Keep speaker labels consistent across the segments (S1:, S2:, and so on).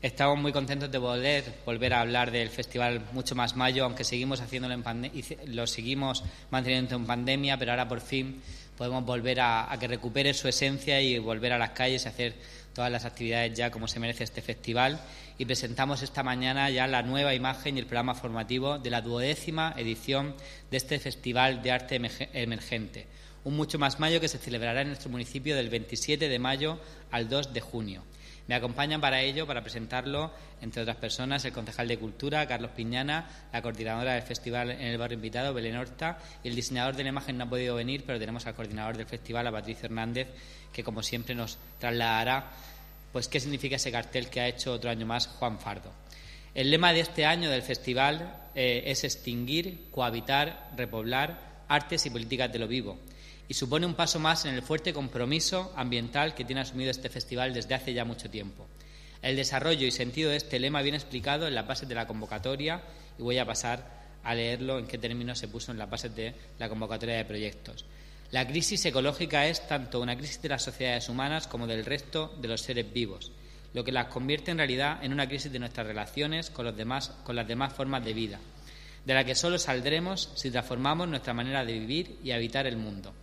S1: Estamos muy contentos de volver a hablar del Festival Mucho Más Mayo, aunque seguimos haciéndolo lo seguimos manteniendo en pandemia, pero ahora por fin podemos volver a que recupere su esencia y volver a las calles y hacer todas las actividades ya como se merece este festival. Y presentamos esta mañana ya la nueva imagen y el programa formativo de la 12ª edición de este Festival de Arte Emergente. Un Mucho Más Mayo que se celebrará en nuestro municipio del 27 de mayo al 2 de junio. Me acompañan para ello, para presentarlo, entre otras personas, el concejal de Cultura, Carlos Piñana, la coordinadora del festival en el barrio invitado, Belén Horta, y el diseñador de la imagen no ha podido venir, pero tenemos al coordinador del festival, a Patricio Hernández, que como siempre nos trasladará pues qué significa ese cartel que ha hecho otro año más Juan Fardo. El lema de este año del festival es extinguir, cohabitar, repoblar, artes y políticas de lo vivo, y supone un paso más en el fuerte compromiso ambiental que tiene asumido este festival desde hace ya mucho tiempo. El desarrollo y sentido de este lema viene explicado en las bases de la convocatoria y voy a pasar a leerlo en qué términos se puso en las bases de la convocatoria de proyectos. La crisis ecológica es tanto una crisis de las sociedades humanas como del resto de los seres vivos, lo que las convierte en realidad en una crisis de nuestras relaciones con las demás formas de vida, de la que solo saldremos si transformamos nuestra manera de vivir y habitar el mundo.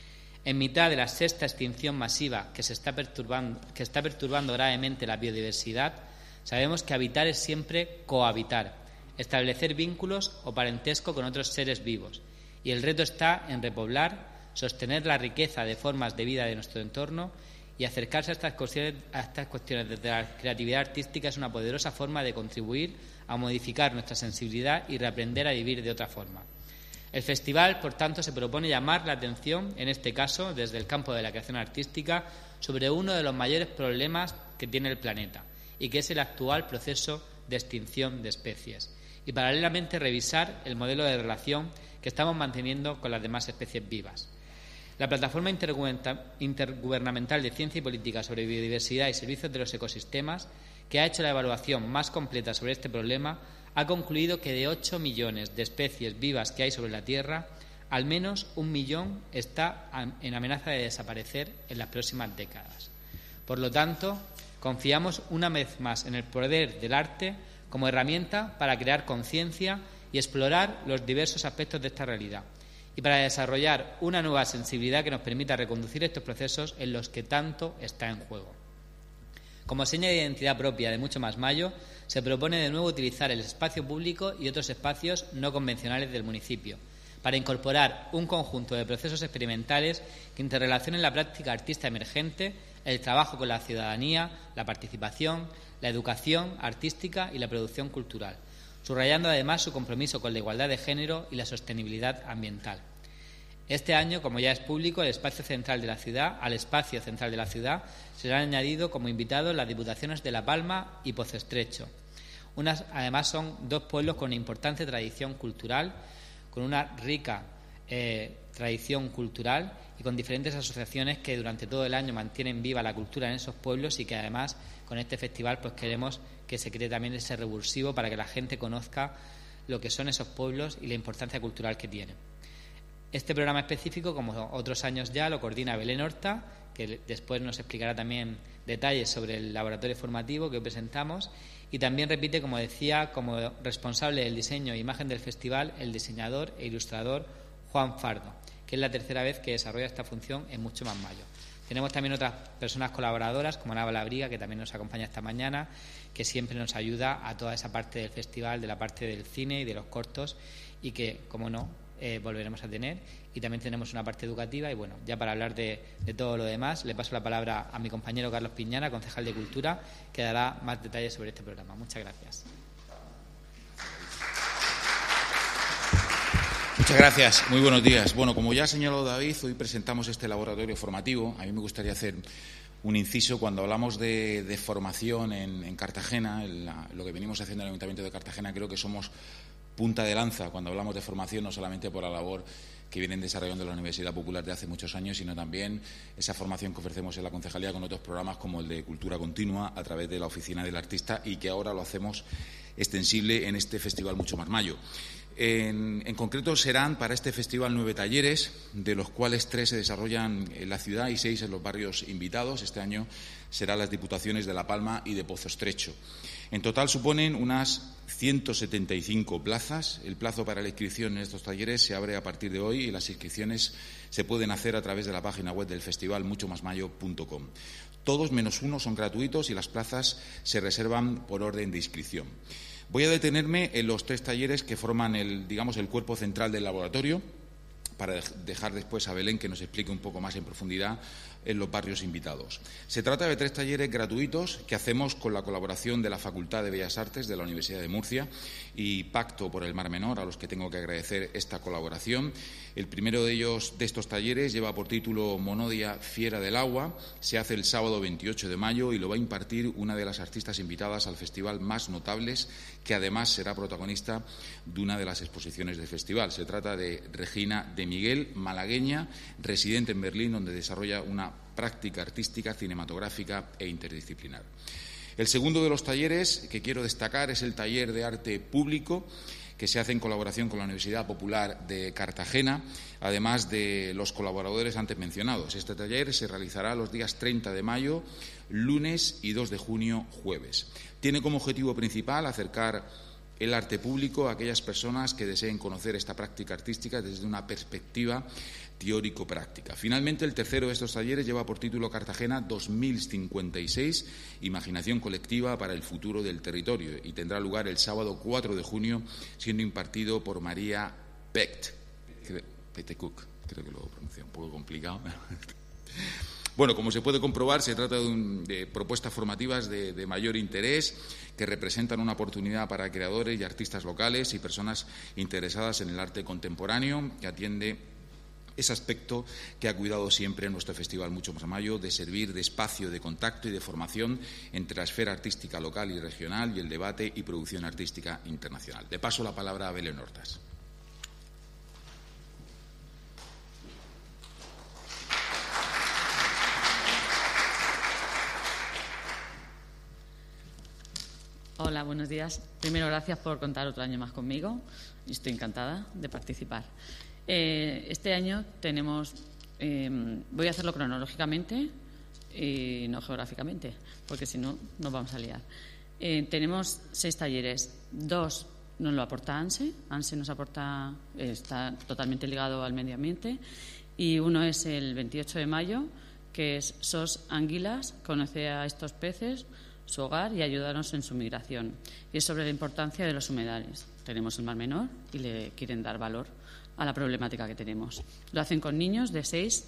S1: En mitad de la sexta extinción masiva que está perturbando gravemente la biodiversidad, sabemos que habitar es siempre cohabitar, establecer vínculos o parentesco con otros seres vivos, y el reto está en repoblar, sostener la riqueza de formas de vida de nuestro entorno y acercarse a estas cuestiones desde la creatividad artística es una poderosa forma de contribuir a modificar nuestra sensibilidad y reaprender a vivir de otra forma. El festival, por tanto, se propone llamar la atención, en este caso, desde el campo de la creación artística, sobre uno de los mayores problemas que tiene el planeta y que es el actual proceso de extinción de especies, y paralelamente revisar el modelo de relación que estamos manteniendo con las demás especies vivas. La Plataforma Intergubernamental de Ciencia y Política sobre Biodiversidad y Servicios de los Ecosistemas, que ha hecho la evaluación más completa sobre este problema, ha concluido que de 8 millones de especies vivas que hay sobre la Tierra, al menos 1 millón está en amenaza de desaparecer en las próximas décadas. Por lo tanto, confiamos una vez más en el poder del arte como herramienta para crear conciencia y explorar los diversos aspectos de esta realidad, y para desarrollar una nueva sensibilidad que nos permita reconducir estos procesos en los que tanto está en juego. Como seña de identidad propia de Mucho Más Mayo, se propone de nuevo utilizar el espacio público y otros espacios no convencionales del municipio para incorporar un conjunto de procesos experimentales que interrelacionen la práctica artista emergente, el trabajo con la ciudadanía, la participación, la educación artística y la producción cultural, subrayando además su compromiso con la igualdad de género y la sostenibilidad ambiental. Este año, como ya es público, al espacio central de la ciudad se le han añadido como invitados las diputaciones de La Palma y Pozo-Estrecho. Además son dos pueblos con una importante tradición cultural, con una rica tradición cultural y con diferentes asociaciones que durante todo el año mantienen viva la cultura en esos pueblos, y que además con este festival pues queremos que se cree también ese revulsivo para que la gente conozca lo que son esos pueblos y la importancia cultural que tienen. Este programa específico, como otros años ya, lo coordina Belén Horta, que después nos explicará también detalles sobre el laboratorio formativo que hoy presentamos, y también repite, como decía, como responsable del diseño e imagen del festival, el diseñador e ilustrador Juan Fardo, que es la tercera vez que desarrolla esta función en Mucho Más Mayo. Tenemos también otras personas colaboradoras, como Ana Labriga, que también nos acompaña esta mañana, que siempre nos ayuda a toda esa parte del festival, de la parte del cine y de los cortos, y que, como no, volveremos a tener. Y también tenemos una parte educativa. Y bueno, ya para hablar de todo lo demás, le paso la palabra a mi compañero Carlos Piñana, concejal de Cultura, que dará más detalles sobre este programa. Muchas gracias.
S2: Muchas gracias. Muy buenos días. Bueno, como ya ha señalado David, hoy presentamos este laboratorio formativo. A mí me gustaría hacer un inciso. Cuando hablamos de formación en Cartagena, lo que venimos haciendo en el Ayuntamiento de Cartagena, creo que somos punta de lanza cuando hablamos de formación, no solamente por la labor que vienen desarrollando la Universidad Popular de hace muchos años, sino también esa formación que ofrecemos en la concejalía con otros programas como el de Cultura Continua a través de la Oficina del Artista, y que ahora lo hacemos extensible en este Festival Mucho Más Mayo. En concreto serán para este festival 9 talleres, de los cuales 3 se desarrollan en la ciudad y 6 en los barrios invitados. Este año serán las Diputaciones de La Palma y de Pozo Estrecho. En total suponen unas 175 plazas. El plazo para la inscripción en estos talleres se abre a partir de hoy y las inscripciones se pueden hacer a través de la página web del festival muchomasmayo.com. Todos menos uno son gratuitos y las plazas se reservan por orden de inscripción. Voy a detenerme en los 3 talleres que forman el cuerpo central del laboratorio, para dejar después a Belén que nos explique un poco más en profundidad en los barrios invitados. Se trata de 3 talleres gratuitos que hacemos con la colaboración de la Facultad de Bellas Artes de la Universidad de Murcia y Pacto por el Mar Menor, a los que tengo que agradecer esta colaboración. El primero de estos talleres lleva por título Monodia Fiera del Agua. Se hace el sábado 28 de mayo y lo va a impartir una de las artistas invitadas al festival más notables, que además será protagonista de una de las exposiciones del festival. Se trata de Regina de Miguel, malagueña, residente en Berlín, donde desarrolla una práctica artística, cinematográfica e interdisciplinar. El segundo de los talleres que quiero destacar es el taller de arte público, que se hace en colaboración con la Universidad Popular de Cartagena, además de los colaboradores antes mencionados. Este taller se realizará los días 30 de mayo, lunes, y 2 de junio, jueves. Tiene como objetivo principal acercar el arte público a aquellas personas que deseen conocer esta práctica artística desde una perspectiva teórico-práctica. Finalmente, el tercero de estos talleres lleva por título Cartagena 2056, Imaginación colectiva para el futuro del territorio, y tendrá lugar el sábado 4 de junio, siendo impartido por María Petecook. Creo que lo pronuncié un poco complicado. Bueno, como se puede comprobar, se trata de propuestas formativas de mayor interés, que representan una oportunidad para creadores y artistas locales y personas interesadas en el arte contemporáneo, que atiende ese aspecto que ha cuidado siempre en nuestro Festival Mucho Más Mayo, de servir de espacio de contacto y de formación entre la esfera artística local y regional y el debate y producción artística internacional. Le paso la palabra a Belén Hortas.
S3: Hola, buenos días. Primero, gracias por contar otro año más conmigo. Estoy encantada de participar. Este año tenemos, voy a hacerlo cronológicamente y no geográficamente, porque si no nos vamos a liar. Tenemos 6 talleres. 2 nos lo aporta ANSE. ANSE nos aporta, está totalmente ligado al medio ambiente. Y uno es el 28 de mayo, que es SOS Anguilas, conoce a estos peces, su hogar y ayudarnos en su migración. Y es sobre la importancia de los humedales. Tenemos el Mar Menor y le quieren dar valor a la problemática que tenemos. Lo hacen con niños de 6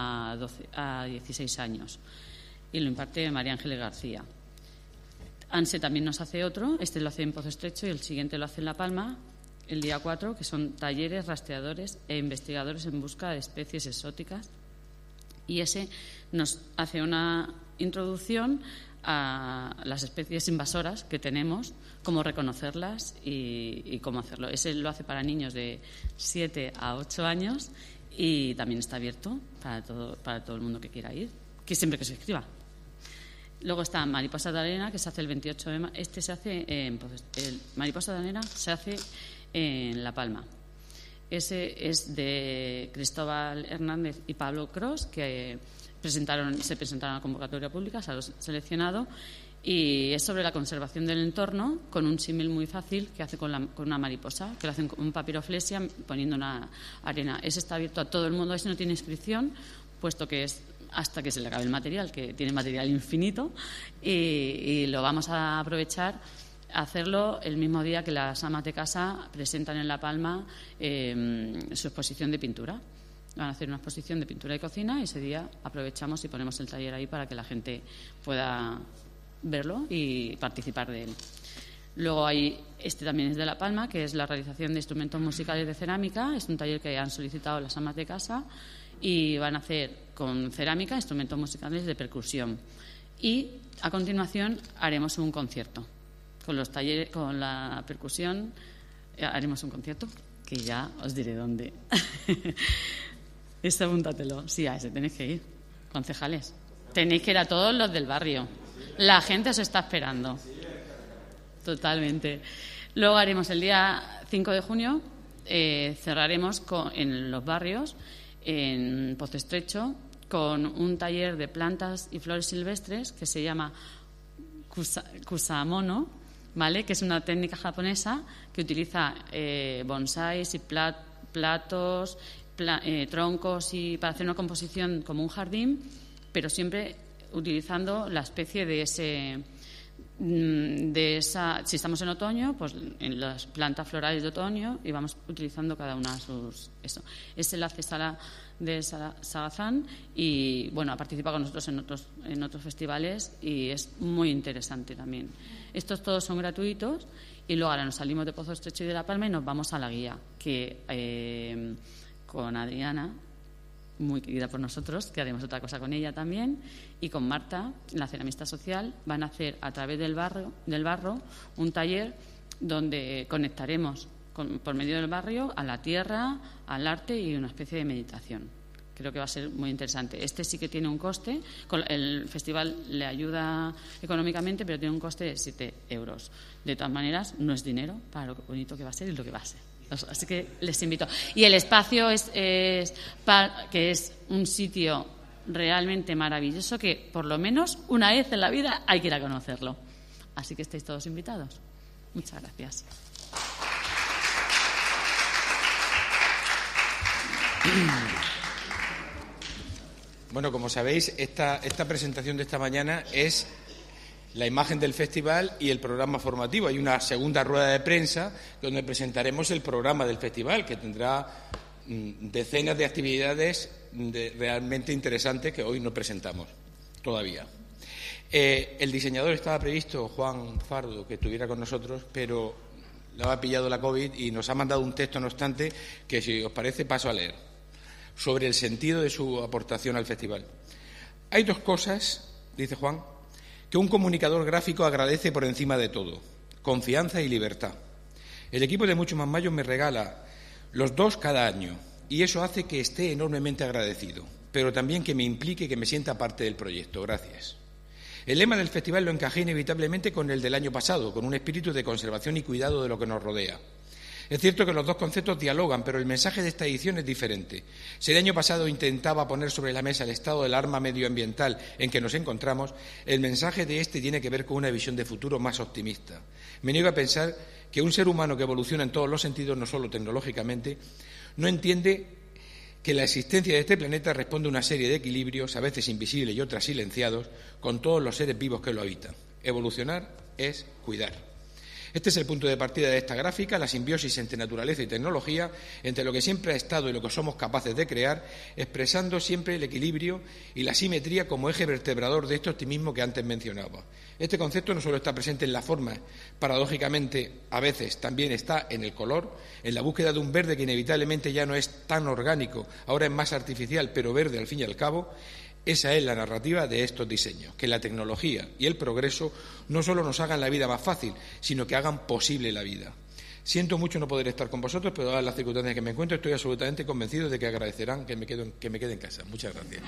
S3: a 16 años y lo imparte María Ángeles García. ANSE también nos hace otro, este lo hace en Pozo Estrecho y el siguiente lo hace en La Palma, el día 4, que son talleres, rastreadores e investigadores en busca de especies exóticas, y ese nos hace una introducción a las especies invasoras que tenemos, cómo reconocerlas y cómo hacerlo. Ese lo hace para niños de 7 a 8 años y también está abierto para todo el mundo que quiera ir, que siempre que se inscriba. Luego está Mariposa de Arena, que se hace el 28 de mayo. Este se hace el Mariposa de Arena se hace en La Palma. Ese es de Cristóbal Hernández y Pablo Cros, que se presentaron a la convocatoria pública, se ha seleccionado, y es sobre la conservación del entorno con un símil muy fácil que hace con una mariposa, que lo hacen con un papiroflexia poniendo una arena. Ese está abierto a todo el mundo, ese no tiene inscripción, puesto que es hasta que se le acabe el material, que tiene material infinito, y lo vamos a aprovechar a hacerlo el mismo día que las amas de casa presentan en La Palma su exposición de pintura. Van a hacer una exposición de pintura y cocina y ese día aprovechamos y ponemos el taller ahí para que la gente pueda verlo y participar de él. Luego hay, este también es de La Palma, que es la realización de instrumentos musicales de cerámica. Es un taller que han solicitado las amas de casa y van a hacer con cerámica instrumentos musicales de percusión. Y a continuación haremos un concierto. Con los talleres, con la percusión, haremos un concierto que ya os diré dónde. Esto apúntatelo. Sí, a ese tenéis que ir, concejales. Tenéis que ir a todos los del barrio. La gente os está esperando. Totalmente. Luego haremos el día 5 de junio, cerraremos en los barrios, en Pozo Estrecho, con un taller de plantas y flores silvestres que se llama Kusamono, ¿vale? Que es una técnica japonesa que utiliza bonsáis y platos, troncos y para hacer una composición como un jardín, pero siempre utilizando la especie de esa, si estamos en otoño, pues en las plantas florales de otoño, y vamos utilizando cada una eso. Es el Sala de Sagazán y bueno, ha participado con nosotros en otros festivales y es muy interesante también. Estos todos son gratuitos y luego ahora nos salimos de Pozo Estrecho y de La Palma y nos vamos a La Guía, que con Adriana, muy querida por nosotros, que haremos otra cosa con ella también, y con Marta, la ceramista social, van a hacer a través del barro un taller donde conectaremos por medio del barrio a la tierra, al arte y una especie de meditación. Creo que va a ser muy interesante. Este sí que tiene un coste, el festival le ayuda económicamente, pero tiene un coste de 7 euros. De todas maneras, no es dinero para lo bonito que va a ser y lo que va a ser. Así que les invito. Y el espacio que es un sitio realmente maravilloso que por lo menos una vez en la vida hay que ir a conocerlo. Así que estáis todos invitados. Muchas gracias.
S4: Bueno, como sabéis, esta presentación de esta mañana es la imagen del festival y el programa formativo. Hay una segunda rueda de prensa donde presentaremos el programa del festival, que tendrá decenas de actividades realmente interesantes que hoy no presentamos todavía. El diseñador estaba previsto, Juan Fardo, que estuviera con nosotros, pero le ha pillado la COVID y nos ha mandado un texto, no obstante, que si os parece paso a leer, sobre el sentido de su aportación al festival. Hay dos cosas, dice Juan, que un comunicador gráfico agradece por encima de todo: confianza y libertad. El equipo de Mucho Más Mayo me regala los dos cada año y eso hace que esté enormemente agradecido, pero también que me implique, que me sienta parte del proyecto. Gracias. El lema del festival lo encajé inevitablemente con el del año pasado, con un espíritu de conservación y cuidado de lo que nos rodea. Es cierto que los dos conceptos dialogan, pero el mensaje de esta edición es diferente. Si el año pasado intentaba poner sobre la mesa el estado del alarma medioambiental en que nos encontramos, el mensaje de este tiene que ver con una visión de futuro más optimista. Me niego a pensar que un ser humano que evoluciona en todos los sentidos, no solo tecnológicamente, no entiende que la existencia de este planeta responde a una serie de equilibrios, a veces invisibles y otras silenciados, con todos los seres vivos que lo habitan. Evolucionar es cuidar. Este es el punto de partida de esta gráfica, la simbiosis entre naturaleza y tecnología, entre lo que siempre ha estado y lo que somos capaces de crear, expresando siempre el equilibrio y la simetría como eje vertebrador de este optimismo que antes mencionaba. Este concepto no solo está presente en la forma, paradójicamente a veces también está en el color, en la búsqueda de un verde que inevitablemente ya no es tan orgánico, ahora es más artificial, pero verde al fin y al cabo. Esa es la narrativa de estos diseños, que la tecnología y el progreso no solo nos hagan la vida más fácil, sino que hagan posible la vida. Siento mucho no poder estar con vosotros, pero dadas las circunstancias que me encuentro, estoy absolutamente convencido de que agradecerán que me quede en casa. Muchas gracias.